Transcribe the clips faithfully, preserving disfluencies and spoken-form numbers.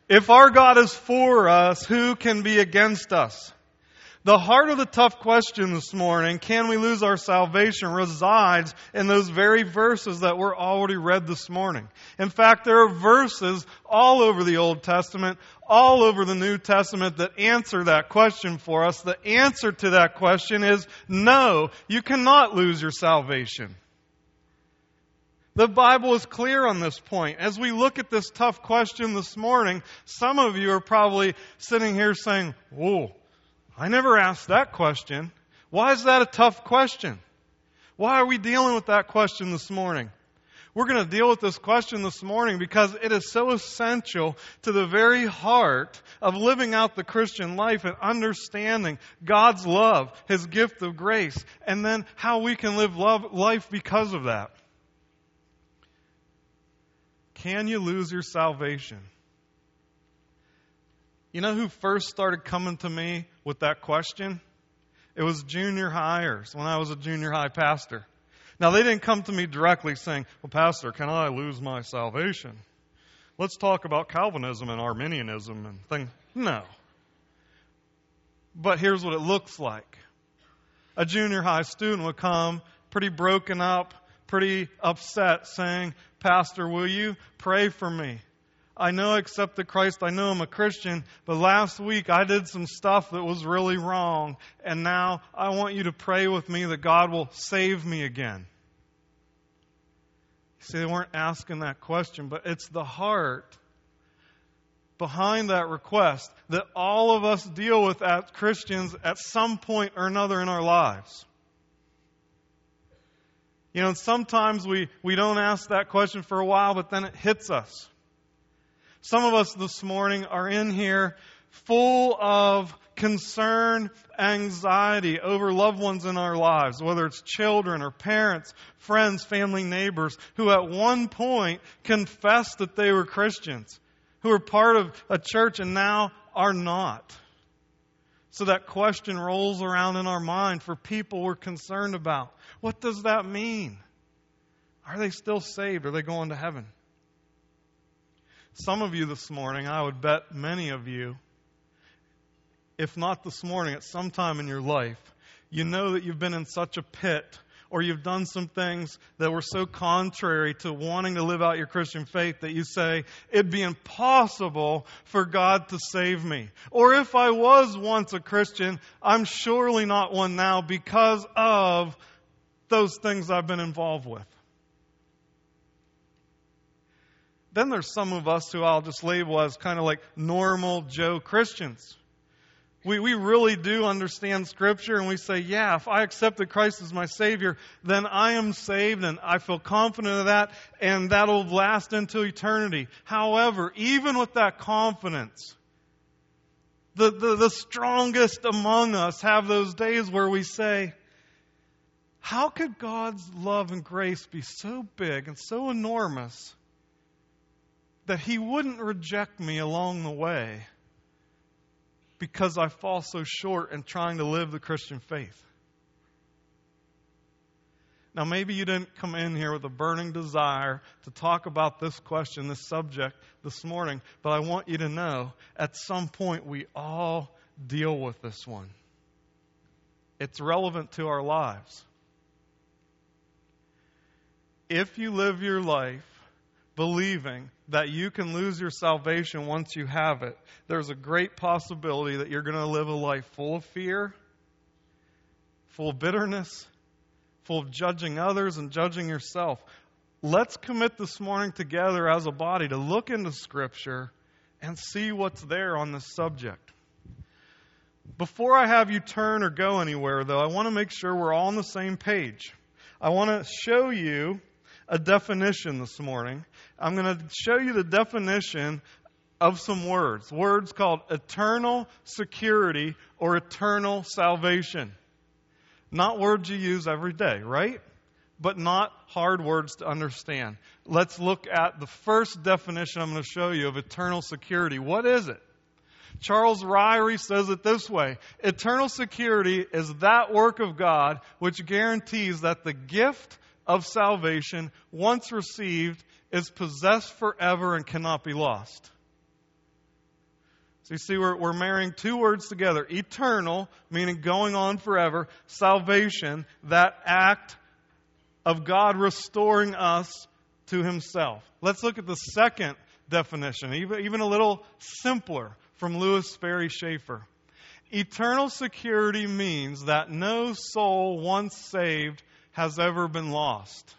If our God is for us, who can be against us? The heart of the tough question this morning, can we lose our salvation, resides in those very verses that were already read this morning. In fact, there are verses all over the Old Testament, all over the New Testament that answer that question for us. The answer to that question is no, you cannot lose your salvation. The Bible is clear on this point. As we look at this tough question this morning, some of you are probably sitting here saying, whoa, I never asked that question. Why is that a tough question? Why are we dealing with that question this morning? We're going to deal with this question this morning because it is so essential to the very heart of living out the Christian life and understanding God's love, His gift of grace, and then how we can live love, life because of that. Can you lose your salvation? You know who first started coming to me with that question? It was junior highers when I was a junior high pastor. Now, they didn't come to me directly saying, well, Pastor, can I lose my salvation? Let's talk about Calvinism and Arminianism and things. No. But here's what it looks like. A junior high student would come pretty broken up, pretty upset, saying, Pastor, will you pray for me? I know I accepted Christ. I know I'm a Christian. But last week I did some stuff that was really wrong. And now I want you to pray with me that God will save me again. See, they weren't asking that question. But it's the heart behind that request that all of us deal with as Christians at some point or another in our lives. You know, sometimes we, we don't ask that question for a while, but then it hits us. Some of us this morning are in here full of concern, anxiety over loved ones in our lives, whether it's children or parents, friends, family, neighbors, who at one point confessed that they were Christians, who are part of a church and now are not. So that question rolls around in our mind for people we're concerned about. What does that mean? Are they still saved? Are they going to heaven? Some of you this morning, I would bet many of you, if not this morning, at some time in your life, you know that you've been in such a pit or you've done some things that were so contrary to wanting to live out your Christian faith that you say, it'd be impossible for God to save me. Or if I was once a Christian, I'm surely not one now because of those things I've been involved with. Then there's some of us who I'll just label as kind of like normal Joe Christians. We we really do understand Scripture and we say, yeah, if I accepted Christ as my Savior, then I am saved and I feel confident of that and that'll last into eternity. However, even with that confidence, the, the, the strongest among us have those days where we say, how could God's love and grace be so big and so enormous that He wouldn't reject me along the way because I fall so short in trying to live the Christian faith? Now, maybe you didn't come in here with a burning desire to talk about this question, this subject this morning, but I want you to know at some point we all deal with this one. It's relevant to our lives. If you live your life believing that you can lose your salvation once you have it, there's a great possibility that you're going to live a life full of fear, full of bitterness, full of judging others and judging yourself. Let's commit this morning together as a body to look into Scripture and see what's there on this subject. Before I have you turn or go anywhere, though, I want to make sure we're all on the same page. I want to show you a definition this morning. I'm going to show you the definition of some words. Words called eternal security or eternal salvation. Not words you use every day, right? But not hard words to understand. Let's look at the first definition I'm going to show you of eternal security. What is it? Charles Ryrie says it this way: eternal security is that work of God which guarantees that the gift of salvation, once received, is possessed forever and cannot be lost. So you see, we're, we're marrying two words together. Eternal, meaning going on forever. Salvation, that act of God restoring us to Himself. Let's look at the second definition, even, even a little simpler, from Louis Sperry Schaefer. Eternal security means that no soul once saved has ever been lost.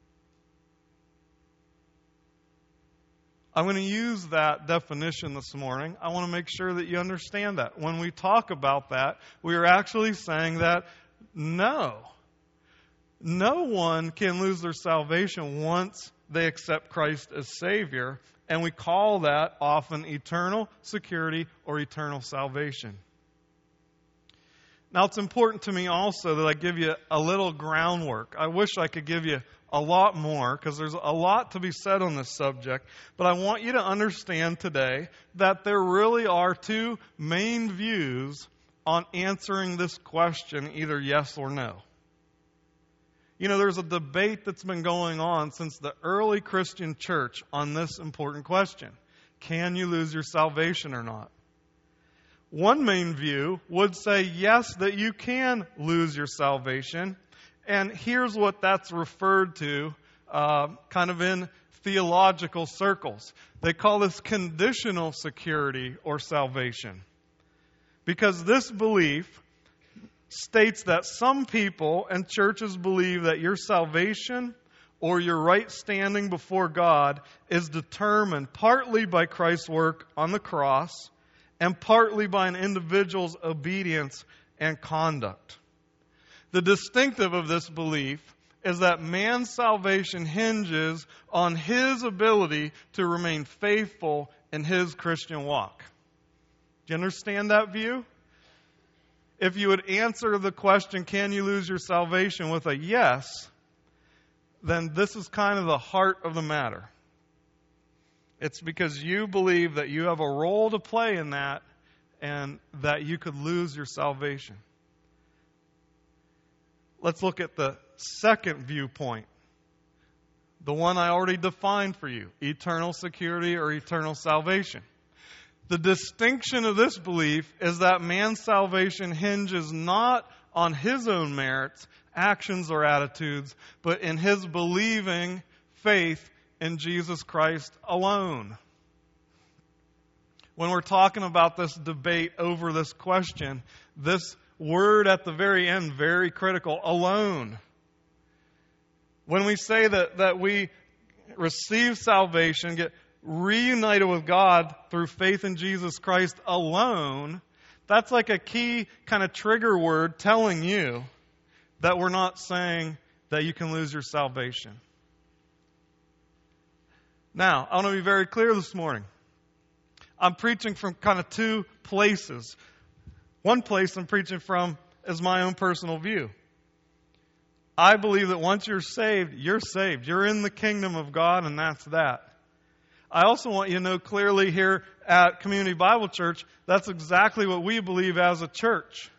I'm going to use that definition this morning. I want to make sure that you understand that. When we talk about that, we are actually saying that no, no one can lose their salvation once they accept Christ as Savior, and we call that often eternal security or eternal salvation. Now, it's important to me also that I give you a little groundwork. I wish I could give you a lot more because there's a lot to be said on this subject. But I want you to understand today that there really are two main views on answering this question, either yes or no. You know, there's a debate that's been going on since the early Christian church on this important question. Can you lose your salvation or not? One main view would say, yes, that you can lose your salvation. And here's what that's referred to uh, kind of in theological circles. They call this conditional security or salvation. Because this belief states that some people and churches believe that your salvation or your right standing before God is determined partly by Christ's work on the cross and partly by an individual's obedience and conduct. The distinctive of this belief is that man's salvation hinges on his ability to remain faithful in his Christian walk. Do you understand that view? If you would answer the question, can you lose your salvation, with a yes, then this is kind of the heart of the matter. It's because you believe that you have a role to play in that and that you could lose your salvation. Let's look at the second viewpoint, the one I already defined for you, eternal security or eternal salvation. The distinction of this belief is that man's salvation hinges not on his own merits, actions, or attitudes, but in his believing faith in Jesus Christ alone. When we're talking about this debate over this question, this word at the very end, very critical, alone. When we say that, that we receive salvation, get reunited with God through faith in Jesus Christ alone, that's like a key kind of trigger word telling you that we're not saying that you can lose your salvation. Now, I want to be very clear this morning. I'm preaching from kind of two places. One place I'm preaching from is my own personal view. I believe that once you're saved, you're saved. You're in the kingdom of God, and that's that. I also want you to know clearly here at Community Bible Church, that's exactly what we believe as a church.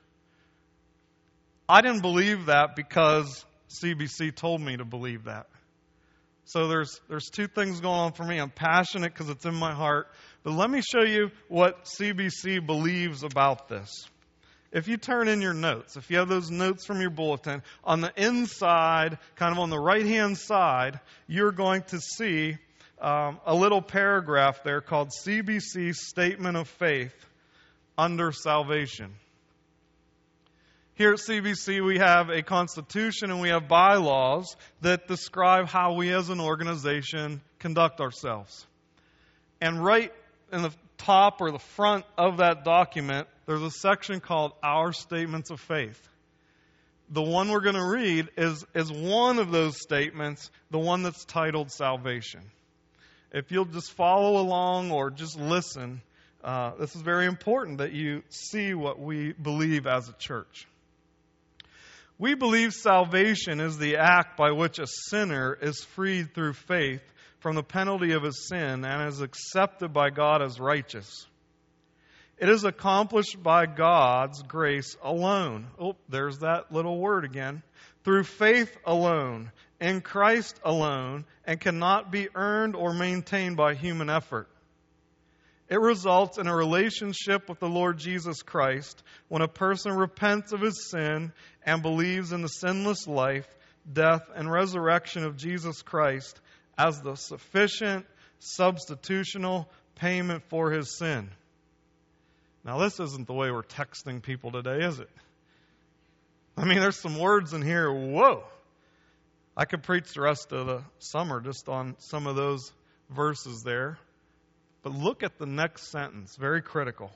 I didn't believe that because C B C told me to believe that. So there's there's two things going on for me. I'm passionate because it's in my heart. But let me show you what C B C believes about this. If you turn in your notes, if you have those notes from your bulletin, on the inside, kind of on the right-hand side, you're going to see um, a little paragraph there called C B C Statement of Faith under Salvation. Here at C B C, we have a constitution and we have bylaws that describe how we as an organization conduct ourselves. And right in the top or the front of that document, there's a section called Our Statements of Faith. The one we're going to read is, is one of those statements, the one that's titled Salvation. If you'll just follow along or just listen, uh, this is very important that you see what we believe as a church. We believe salvation is the act by which a sinner is freed through faith from the penalty of his sin and is accepted by God as righteous. It is accomplished by God's grace alone. Oh, there's that little word again. Through faith alone, in Christ alone, and cannot be earned or maintained by human effort. It results in a relationship with the Lord Jesus Christ when a person repents of his sin and believes in the sinless life, death, and resurrection of Jesus Christ as the sufficient substitutional payment for his sin. Now, this isn't the way we're texting people today, is it? I mean, there's some words in here, whoa! I could preach the rest of the summer just on some of those verses there. But look at the next sentence, very critical.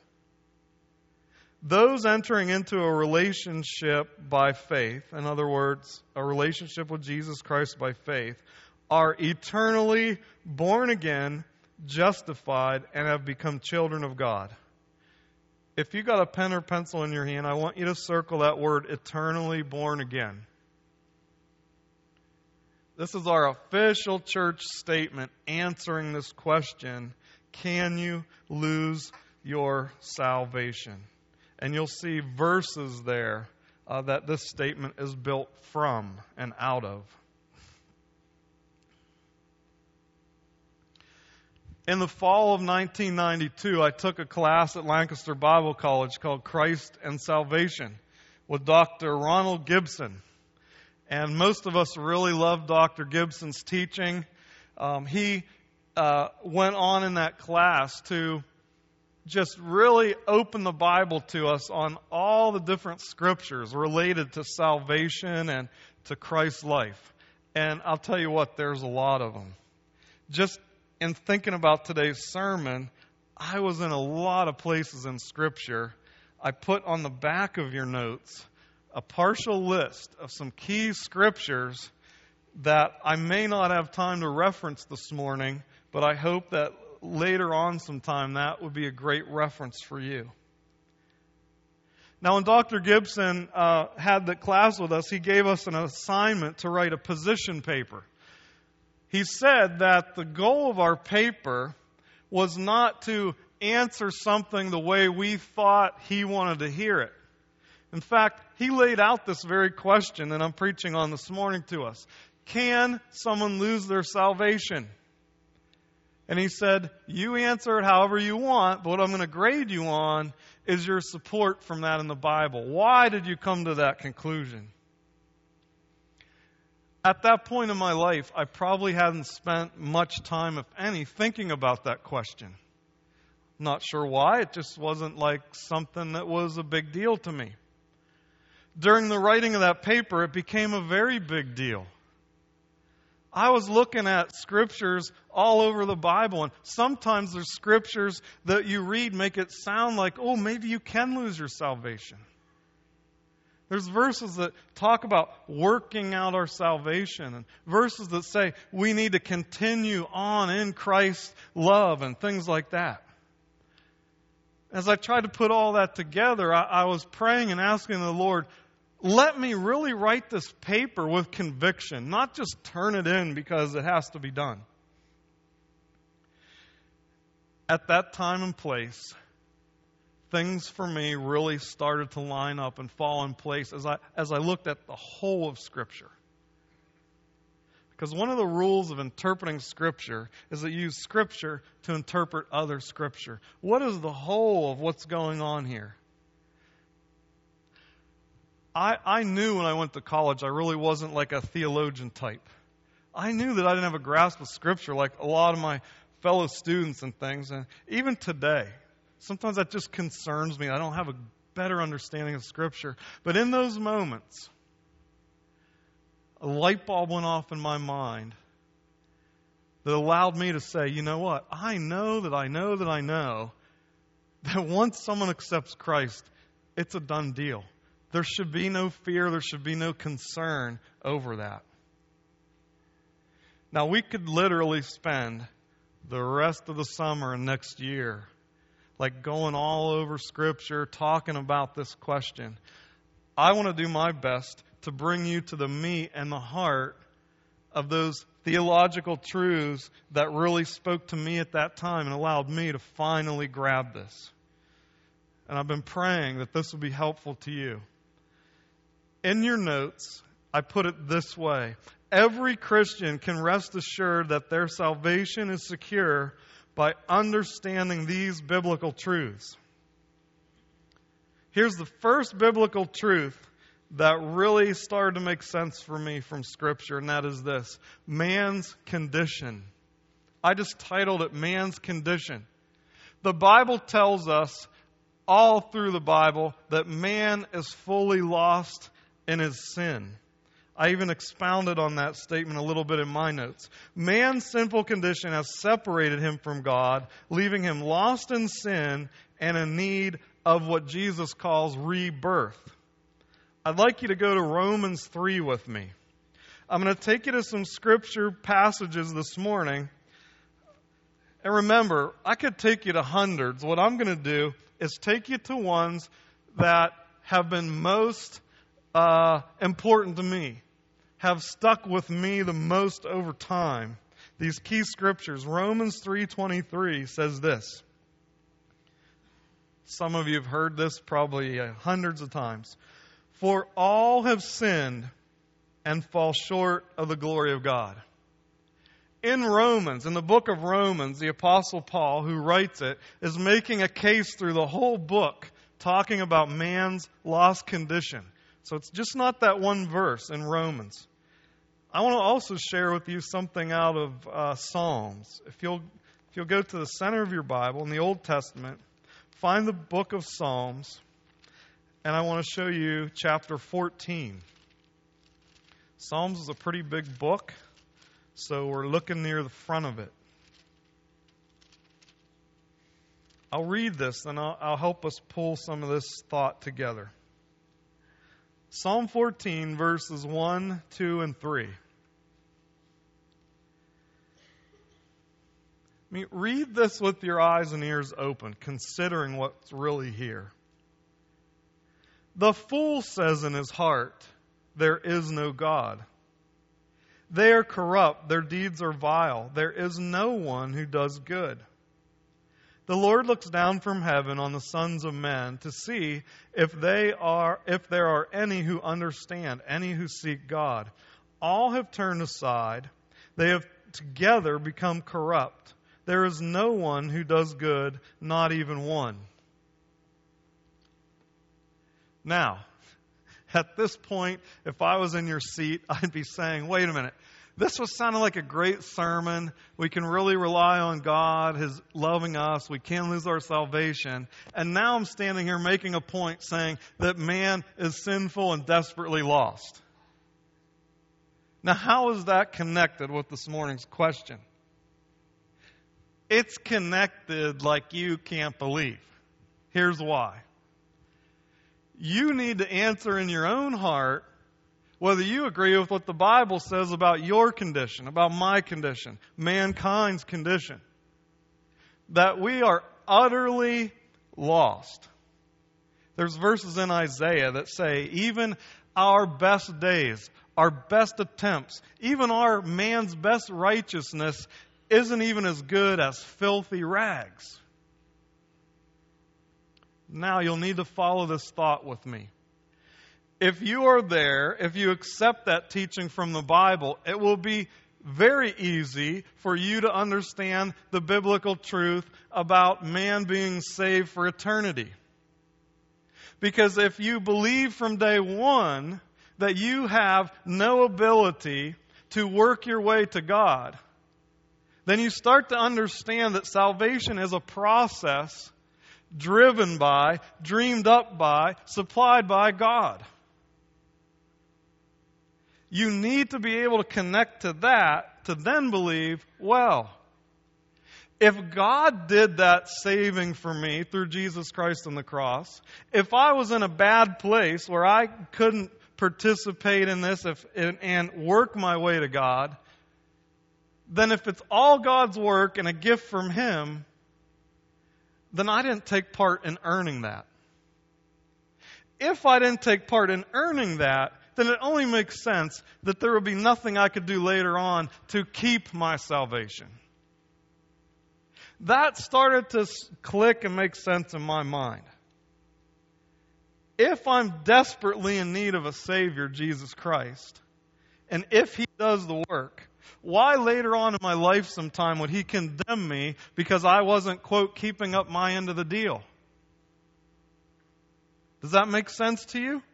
Those entering into a relationship by faith, in other words, a relationship with Jesus Christ by faith, are eternally born again, justified, and have become children of God. If you got a pen or pencil in your hand, I want you to circle that word, eternally born again. This is our official church statement answering this question, can you lose your salvation? And you'll see verses there uh, that this statement is built from and out of. In the fall of nineteen ninety-two, I took a class at Lancaster Bible College called Christ and Salvation with Doctor Ronald Gibson. And most of us really loved Doctor Gibson's teaching. Um, he uh, went on in that class to just really open the Bible to us on all the different scriptures related to salvation and to Christ's life. And I'll tell you what, there's a lot of them. Just in thinking about today's sermon, I was in a lot of places in Scripture. I put on the back of your notes a partial list of some key Scriptures that I may not have time to reference this morning, but I hope that later on sometime that would be a great reference for you. Now, when Doctor Gibson uh, had the class with us, he gave us an assignment to write a position paper. He said that the goal of our paper was not to answer something the way we thought he wanted to hear it. In fact, he laid out this very question that I'm preaching on this morning to us. Can someone lose their salvation? And he said, you answer it however you want, but what I'm going to grade you on is your support from that in the Bible. Why did you come to that conclusion? At that point in my life, I probably hadn't spent much time, if any, thinking about that question. Not sure why. It just wasn't like something that was a big deal to me. During the writing of that paper, it became a very big deal. I was looking at scriptures all over the Bible, and sometimes there's scriptures that you read make it sound like, oh, maybe you can lose your salvation. There's verses that talk about working out our salvation, and verses that say we need to continue on in Christ's love and things like that. As I tried to put all that together, I, I was praying and asking the Lord, let me really write this paper with conviction, not just turn it in because it has to be done. At that time and place, things for me really started to line up and fall in place as I as I looked at the whole of Scripture. Because one of the rules of interpreting Scripture is that you use Scripture to interpret other Scripture. What is the whole of what's going on here? I, I knew when I went to college I really wasn't like a theologian type. I knew that I didn't have a grasp of Scripture like a lot of my fellow students and things. And even today, sometimes that just concerns me. I don't have a better understanding of Scripture. But in those moments, a light bulb went off in my mind that allowed me to say, you know what? I know that I know that I know that once someone accepts Christ, it's a done deal. There should be no fear. There should be no concern over that. Now, we could literally spend the rest of the summer and next year like going all over Scripture, talking about this question. I want to do my best to bring you to the meat and the heart of those theological truths that really spoke to me at that time and allowed me to finally grab this. And I've been praying that this will be helpful to you. In your notes, I put it this way. Every Christian can rest assured that their salvation is secure by understanding these biblical truths. Here's the first biblical truth that really started to make sense for me from Scripture, and that is this: man's condition. I just titled it Man's Condition. The Bible tells us all through the Bible that man is fully lost in his sin. I even expounded on that statement a little bit in my notes. Man's sinful condition has separated him from God, leaving him lost in sin and in need of what Jesus calls rebirth. I'd like you to go to Romans three with me. I'm going to take you to some scripture passages this morning. And remember, I could take you to hundreds. What I'm going to do is take you to ones that have been most uh, important to me, have stuck with me the most over time. These key scriptures. Romans three twenty-three says this. Some of you have heard this probably uh, hundreds of times. For all have sinned and fall short of the glory of God. In Romans, in the book of Romans, the Apostle Paul, who writes it, is making a case through the whole book talking about man's lost condition. So it's just not that one verse in Romans. I want to also share with you something out of uh, Psalms. If you'll, if you'll go to the center of your Bible in the Old Testament, find the book of Psalms, and I want to show you chapter fourteen. Psalms is a pretty big book, so we're looking near the front of it. I'll read this, and I'll, I'll help us pull some of this thought together. Psalm fourteen, verses one, two, and three. I mean, read this with your eyes and ears open, considering what's really here. The fool says in his heart, there is no God. They are corrupt, their deeds are vile. There is no one who does good. The Lord looks down from heaven on the sons of men to see if they are if there are any who understand, any who seek God. All have turned aside. They have together become corrupt. There is no one who does good, not even one. Now, at this point, if I was in your seat, I'd be saying, wait a minute. This was sounding like a great sermon. We can really rely on God, His loving us. We can't lose our salvation. And now I'm standing here making a point saying that man is sinful and desperately lost. Now, how is that connected with this morning's question? It's connected like you can't believe. Here's why. You need to answer in your own heart whether you agree with what the Bible says about your condition, about my condition, mankind's condition. That we are utterly lost. There's verses in Isaiah that say, even our best days, our best attempts, even our man's best righteousness isn't even as good as filthy rags. Now you'll need to follow this thought with me. If you are there, if you accept that teaching from the Bible, it will be very easy for you to understand the biblical truth about man being saved for eternity. Because if you believe from day one that you have no ability to work your way to God, then you start to understand that salvation is a process driven by, dreamed up by, supplied by God. You need to be able to connect to that to then believe, well, if God did that saving for me through Jesus Christ on the cross, if I was in a bad place where I couldn't participate in this if, and, and work my way to God, then if it's all God's work and a gift from Him, then I didn't take part in earning that. If I didn't take part in earning that, then it only makes sense that there would be nothing I could do later on to keep my salvation. That started to click and make sense in my mind. If I'm desperately in need of a Savior, Jesus Christ, and if He does the work, Why later on in my life sometime would he condemn me because I wasn't, quote, keeping up my end of the deal? Does that make sense to you?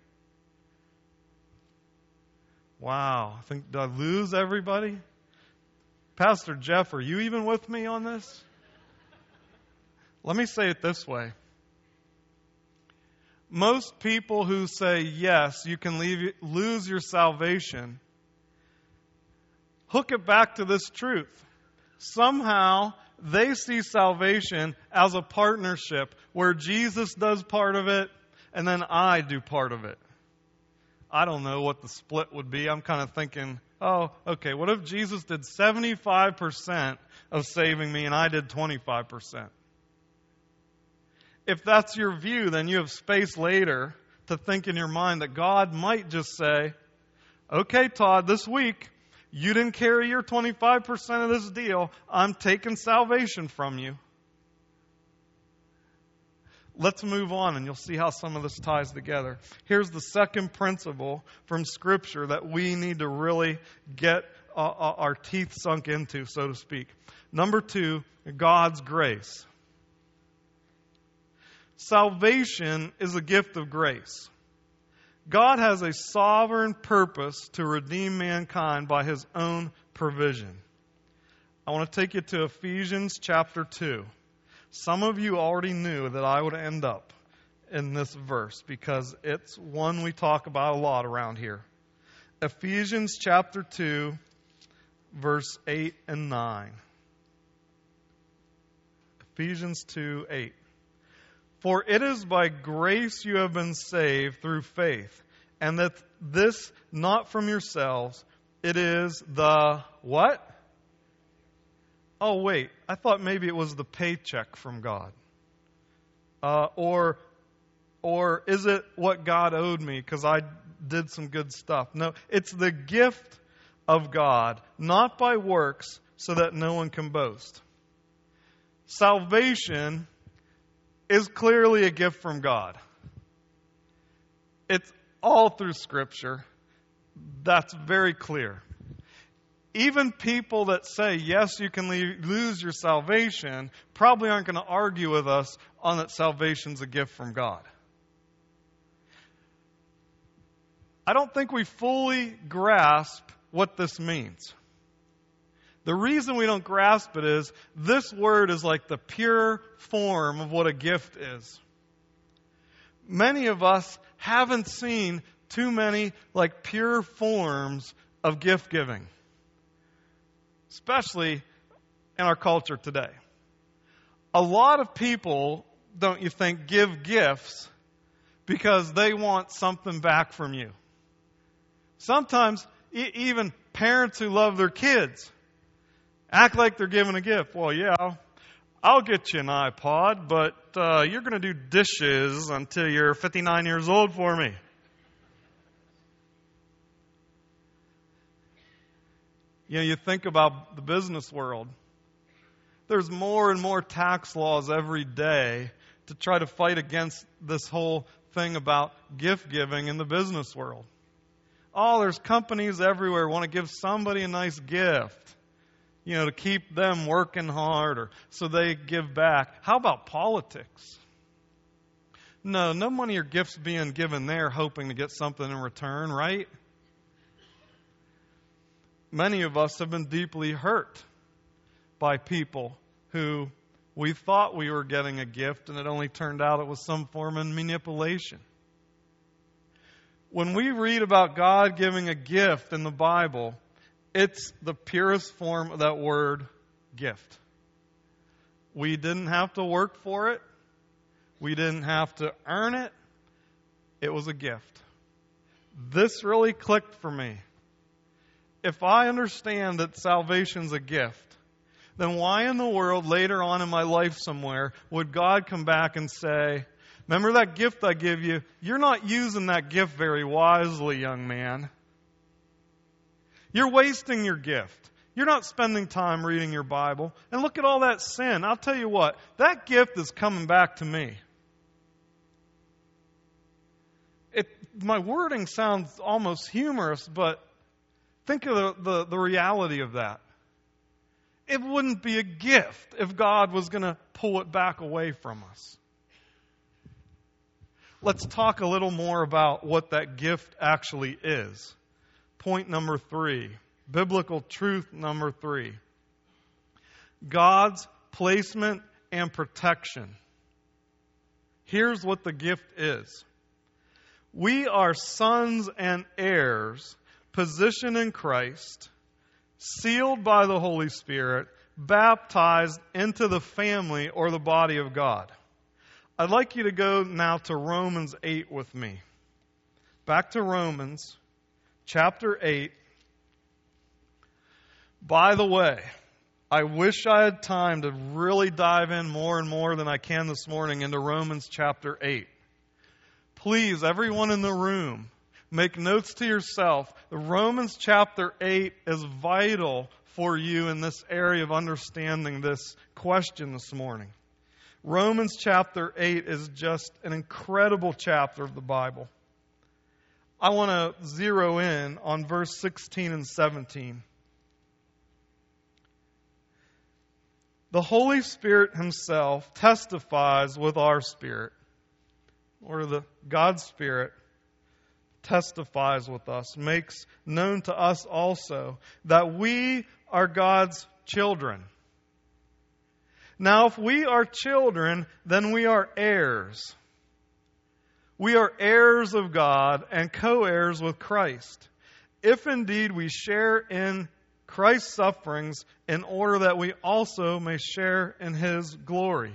Wow. I think, did I lose everybody? Pastor Jeff, are you even with me on this? Let me say it this way. Most people who say, yes, you can leave, lose your salvation, hook it back to this truth. Somehow, they see salvation as a partnership where Jesus does part of it and then I do part of it. I don't know what the split would be. I'm kind of thinking, oh, okay, what if Jesus did seventy-five percent of saving me and I did twenty-five percent? If that's your view, then you have space later to think in your mind that God might just say, okay, Todd, this week, you didn't carry your twenty-five percent of this deal. I'm taking salvation from you. Let's move on, and you'll see how some of this ties together. Here's the second principle from Scripture that we need to really get uh, our teeth sunk into, so to speak. Number two, God's grace. Salvation is a gift of grace. God has a sovereign purpose to redeem mankind by His own provision. I want to take you to Ephesians chapter two. Some of you already knew that I would end up in this verse because it's one we talk about a lot around here. Ephesians chapter two, verse eight and nine. Ephesians two, eight. For it is by grace you have been saved through faith, and that this not from yourselves, it is the what? Oh, wait, I thought maybe it was the paycheck from God. Uh, or, or is it what God owed me because I did some good stuff? No, it's the gift of God, not by works, so that no one can boast. Salvation is clearly a gift from God. It's all through Scripture. That's very clear. Even people that say, yes, you can leave, lose your salvation, probably aren't going to argue with us on that salvation's a gift from God. I don't think we fully grasp what this means. The reason we don't grasp it is this word is like the pure form of what a gift is. Many of us haven't seen too many like pure forms of gift giving, especially in our culture today. A lot of people, don't you think, give gifts because they want something back from you. Sometimes e- even parents who love their kids act like they're giving a gift. Well, yeah, I'll, I'll get you an iPod, but uh, you're going to do dishes until you're fifty-nine years old for me. You know, you think about the business world. There's more and more tax laws every day to try to fight against this whole thing about gift giving in the business world. Oh, there's companies everywhere who want to give somebody a nice gift, you know, to keep them working hard or so they give back. How about politics? No, no money or gifts being given there hoping to get something in return, right? Many of us have been deeply hurt by people who we thought we were getting a gift and it only turned out it was some form of manipulation. When we read about God giving a gift in the Bible, it's the purest form of that word, gift. We didn't have to work for it. We didn't have to earn it. It was a gift. This really clicked for me. If I understand that salvation's a gift, then why in the world later on in my life somewhere would God come back and say, remember that gift I give you? You're not using that gift very wisely, young man. You're wasting your gift. You're not spending time reading your Bible. And look at all that sin. I'll tell you what, that gift is coming back to me. It, my wording sounds almost humorous, but Think of the, the, the reality of that. It wouldn't be a gift if God was going to pull it back away from us. Let's talk a little more about what that gift actually is. Point number three, biblical truth number three. God's placement and protection. Here's what the gift is. We are sons and heirs, positioned in Christ, sealed by the Holy Spirit, baptized into the family or the body of God. I'd like you to go now to Romans eight with me. Back to Romans chapter eight. By the way, I wish I had time to really dive in more and more than I can this morning into Romans chapter eight. Please, everyone in the room, make notes to yourself. The Romans chapter eight is vital for you in this area of understanding this question this morning. Romans chapter eight is just an incredible chapter of the Bible. I want to zero in on verse sixteen and seventeen. The Holy Spirit Himself testifies with our spirit, or the God's Spirit testifies with us, makes known to us also that we are God's children. Now, if we are children, then we are heirs. We are heirs of God and co-heirs with Christ, if indeed we share in Christ's sufferings, in order that we also may share in His glory.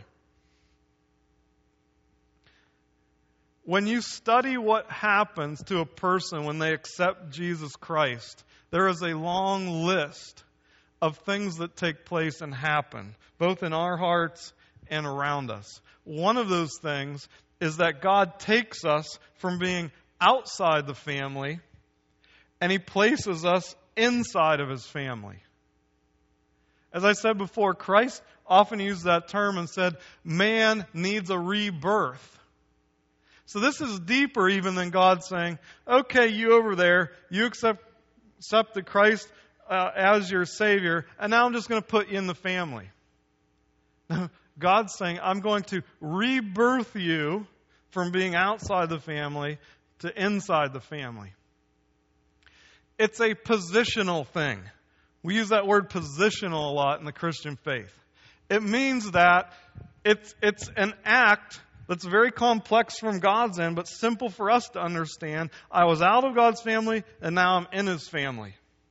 When you study what happens to a person when they accept Jesus Christ, there is a long list of things that take place and happen, both in our hearts and around us. One of those things is that God takes us from being outside the family and He places us inside of His family. As I said before, Christ often used that term and said, man needs a rebirth. So this is deeper even than God saying, okay, you over there, you accept, accepted Christ uh, as your Savior, and now I'm just going to put you in the family. God's saying, I'm going to rebirth you from being outside the family to inside the family. It's a positional thing. We use that word positional a lot in the Christian faith. It means that it's, it's an act that's very complex from God's end, but simple for us to understand. I was out of God's family, and now I'm in His family.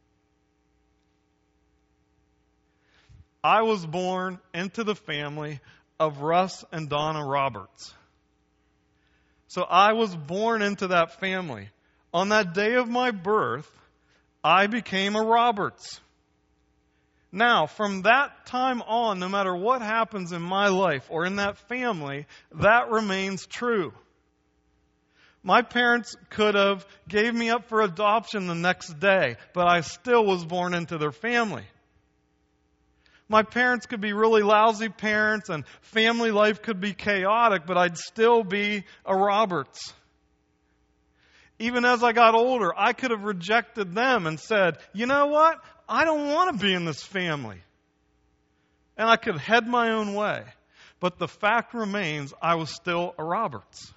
I was born into the family of Russ and Donna Roberts. So I was born into that family. On that day of my birth, I became a Roberts. Now, from that time on, no matter what happens in my life or in that family, that remains true. My parents could have gave me up for adoption the next day, but I still was born into their family. My parents could be really lousy parents and family life could be chaotic, but I'd still be a Roberts. Even as I got older, I could have rejected them and said, you know what? I don't want to be in this family. And I could head my own way. But the fact remains, I was still a Roberts.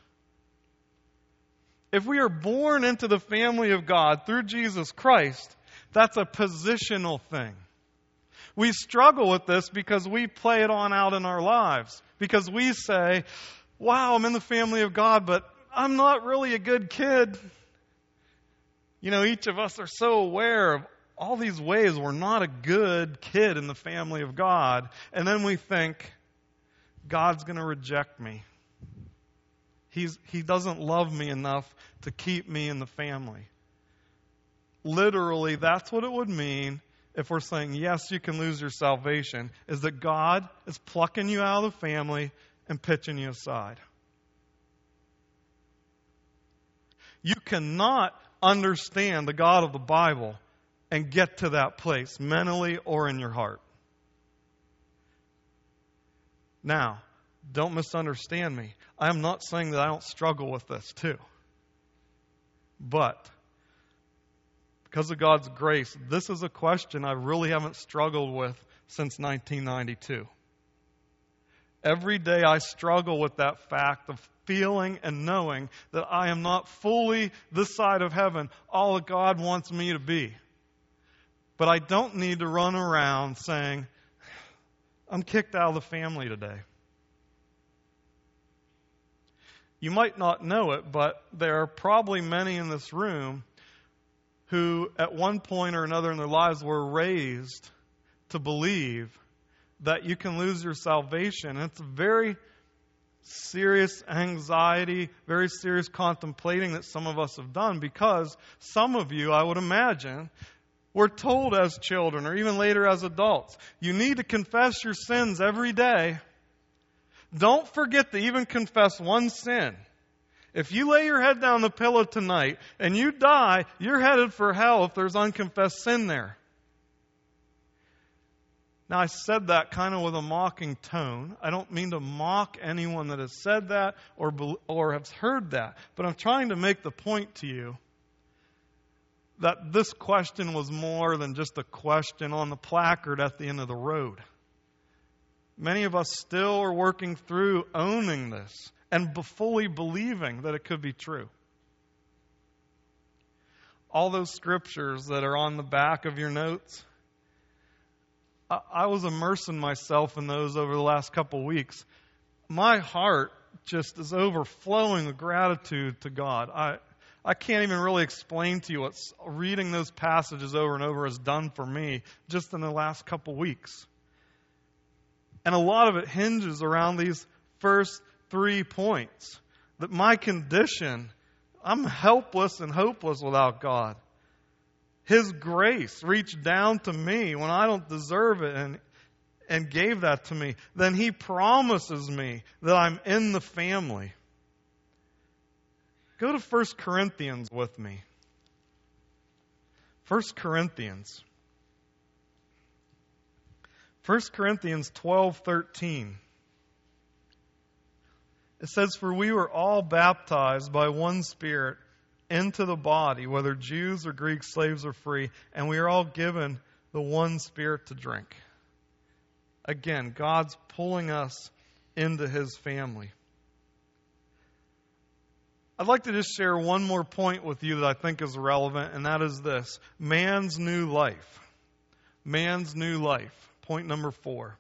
If we are born into the family of God through Jesus Christ, that's a positional thing. We struggle with this because we play it on out in our lives. Because we say, wow, I'm in the family of God, but I'm not really a good kid. You know, each of us are so aware of all these ways we're not a good kid in the family of God. And then we think, God's going to reject me. He's, he doesn't love me enough to keep me in the family. Literally, that's what it would mean if we're saying, yes, you can lose your salvation, is that God is plucking you out of the family and pitching you aside. You cannot understand the God of the Bible and get to that place mentally or in your heart. Now, don't misunderstand me. I am not saying that I don't struggle with this too. But because of God's grace, this is a question I really haven't struggled with since nineteen ninety-two. Every day I struggle with that fact of feeling and knowing that I am not fully this side of heaven, all that God wants me to be. But I don't need to run around saying, I'm kicked out of the family today. You might not know it, but there are probably many in this room who at one point or another in their lives were raised to believe that you can lose your salvation. And it's a very serious anxiety, very serious contemplating that some of us have done, because some of you, I would imagine, were told as children or even later as adults, you need to confess your sins every day. Don't forget to even confess one sin. If you lay your head down on the pillow tonight and you die, you're headed for hell if there's unconfessed sin there. Now, I said that kind of with a mocking tone. I don't mean to mock anyone that has said that or, or has heard that. But I'm trying to make the point to you that this question was more than just a question on the placard at the end of the road. Many of us still are working through owning this and fully believing that it could be true. All those scriptures that are on the back of your notes, I was immersing myself in those over the last couple weeks. My heart just is overflowing with gratitude to God. I I can't even really explain to you what reading those passages over and over has done for me just in the last couple weeks. And a lot of it hinges around these first three points. That my condition, I'm helpless and hopeless without God. His grace reached down to me when I don't deserve it and, and gave that to me. Then He promises me that I'm in the family. Go to First Corinthians with me. First Corinthians. First Corinthians twelve thirteen. It says, for we were all baptized by one Spirit into the body, whether Jews or Greeks, slaves or free, and we are all given the one Spirit to drink. Again, God's pulling us into His family. I'd like to just share one more point with you that I think is relevant, and that is this. Man's new life. Man's new life. Point number four.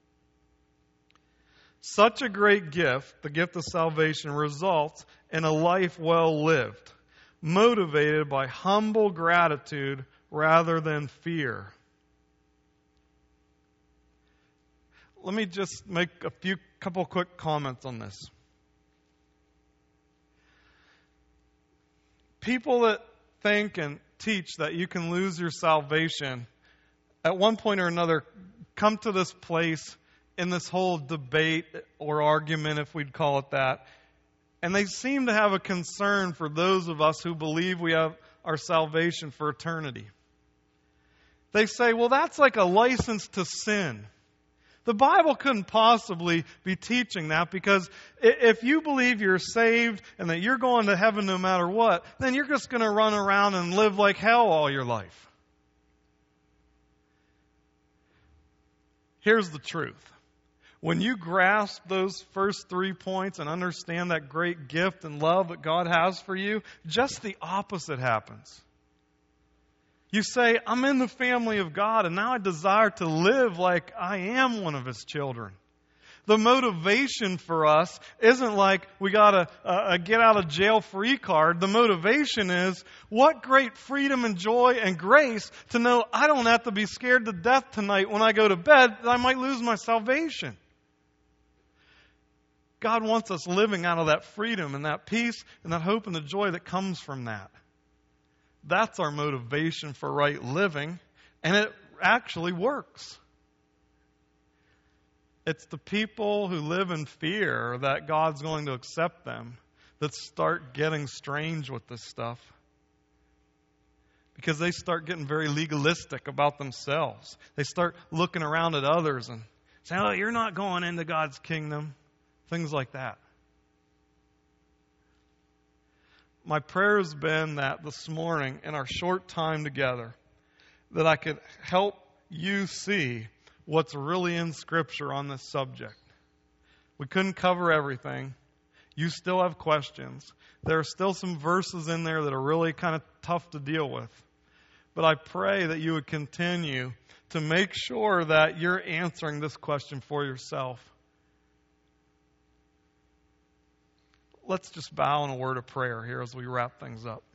Such a great gift, the gift of salvation, results in a life well lived, motivated by humble gratitude rather than fear. Let me just make a few couple quick comments on this. People that think and teach that you can lose your salvation, at one point or another, come to this place in this whole debate or argument, if we'd call it that. And they seem to have a concern for those of us who believe we have our salvation for eternity. They say, well, that's like a license to sin. The Bible couldn't possibly be teaching that, because if you believe you're saved and that you're going to heaven no matter what, then you're just going to run around and live like hell all your life. Here's the truth. When you grasp those first three points and understand that great gift and love that God has for you, just the opposite happens. You say, I'm in the family of God, and now I desire to live like I am one of His children. The motivation for us isn't like we got a, a get out of jail free card. The motivation is, what great freedom and joy and grace to know I don't have to be scared to death tonight when I go to bed that I might lose my salvation. God wants us living out of that freedom and that peace and that hope and the joy that comes from that. That's our motivation for right living, and it actually works. It's the people who live in fear that God's going to accept them that start getting strange with this stuff. Because they start getting very legalistic about themselves. They start looking around at others and saying, oh, you're not going into God's kingdom. Things like that. my prayer has been that this morning, in our short time together, that I could help you see what's really in Scripture on this subject. We couldn't cover everything. You still have questions. There are still some verses in there that are really kind of tough to deal with. But I pray that you would continue to make sure that you're answering this question for yourself. Let's just bow in a word of prayer here as we wrap things up.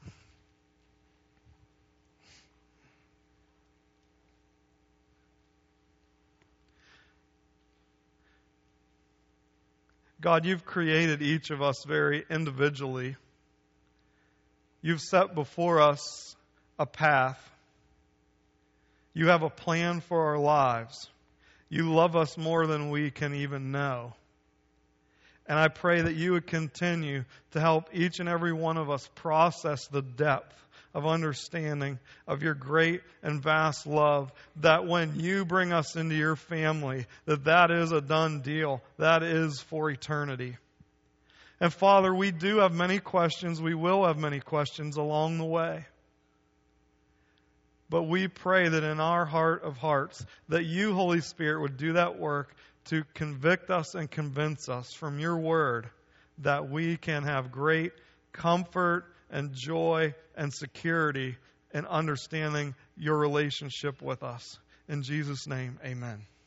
God, you've created each of us very individually. You've set before us a path. You have a plan for our lives. You love us more than we can even know. And I pray that you would continue to help each and every one of us process the depth of understanding of your great and vast love, that when you bring us into your family, that that is a done deal. That is for eternity. And Father, we do have many questions. We will have many questions along the way. But we pray that in our heart of hearts, that you, Holy Spirit, would do that work to convict us and convince us from your word that we can have great comfort and joy and security in understanding your relationship with us. In Jesus' name, amen.